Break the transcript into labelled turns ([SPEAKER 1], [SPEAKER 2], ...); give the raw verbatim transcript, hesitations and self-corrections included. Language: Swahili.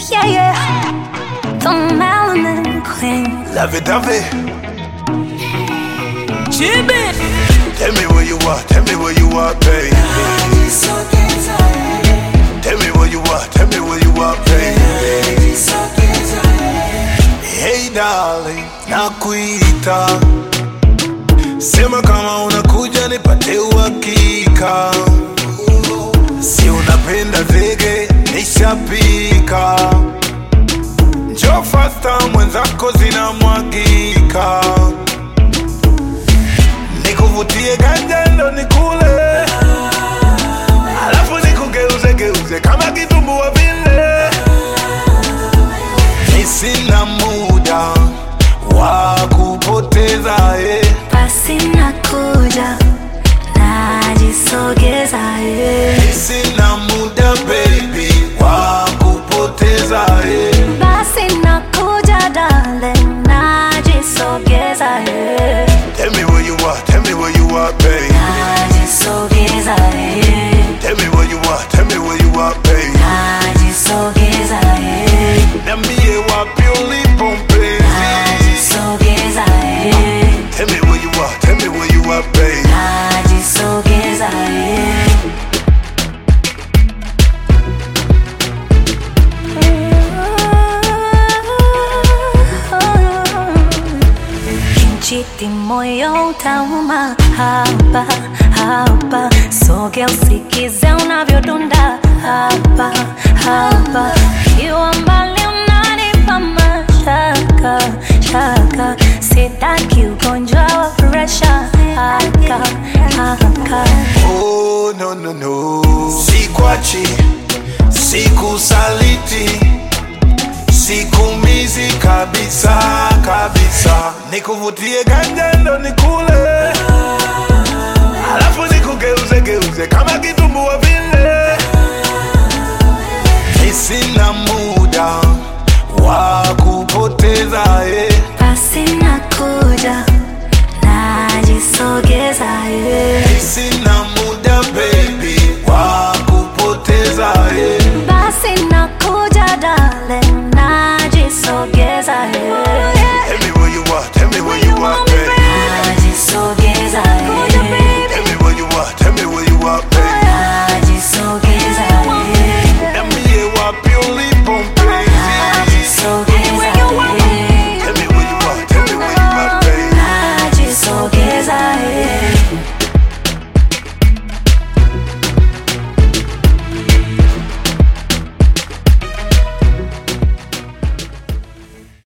[SPEAKER 1] Yeah, yeah. The melanin queen.
[SPEAKER 2] Lovey-dovey.
[SPEAKER 1] Jimmy.
[SPEAKER 2] Tell me where you are, tell me where you are, baby. Tell me where you are, tell me where you are, baby. Hey darling, nakuita. Sema kama unakuja nipate uhakika. Si unapenda zege, nishapika. Njoo faster, mwenzako zinamwagika. Nikuvutie ganja ndo nikule, alafu nikugeuze geuze kama kitumbua vile. Nisina muda wa kupoteza eh.
[SPEAKER 1] Basi nakuja, najisogeza eh.
[SPEAKER 2] Nisina muda baby wa kupoteza eh.
[SPEAKER 1] Basi nakuja darling, najisogeza eh.
[SPEAKER 2] Tell me where you are, tell me where you are, baby.
[SPEAKER 1] Najisogeza eh.
[SPEAKER 2] Tell me where you are, tell me where you are, baby.
[SPEAKER 1] Najisogeza eh.
[SPEAKER 2] Niambie wapi ulipo mpenzi.
[SPEAKER 1] Najisogeza eh.
[SPEAKER 2] Tell me where you are, tell me where you are, baby.
[SPEAKER 1] Najisogeza eh. Kinchiti moyo utauma hapa hapa, soge usikize unavyodunda hapa hapa, kiwa mbali unanipa mashaka shaka, sitaki ugonjwa wa presha haka haka.
[SPEAKER 2] Oh no no no, sikwachi, sikusaliti, sikumizi kabisa kabisa. Nikuvutie ganja ndo nikule, alafu nikugeuze geuze kama kitumbua vile.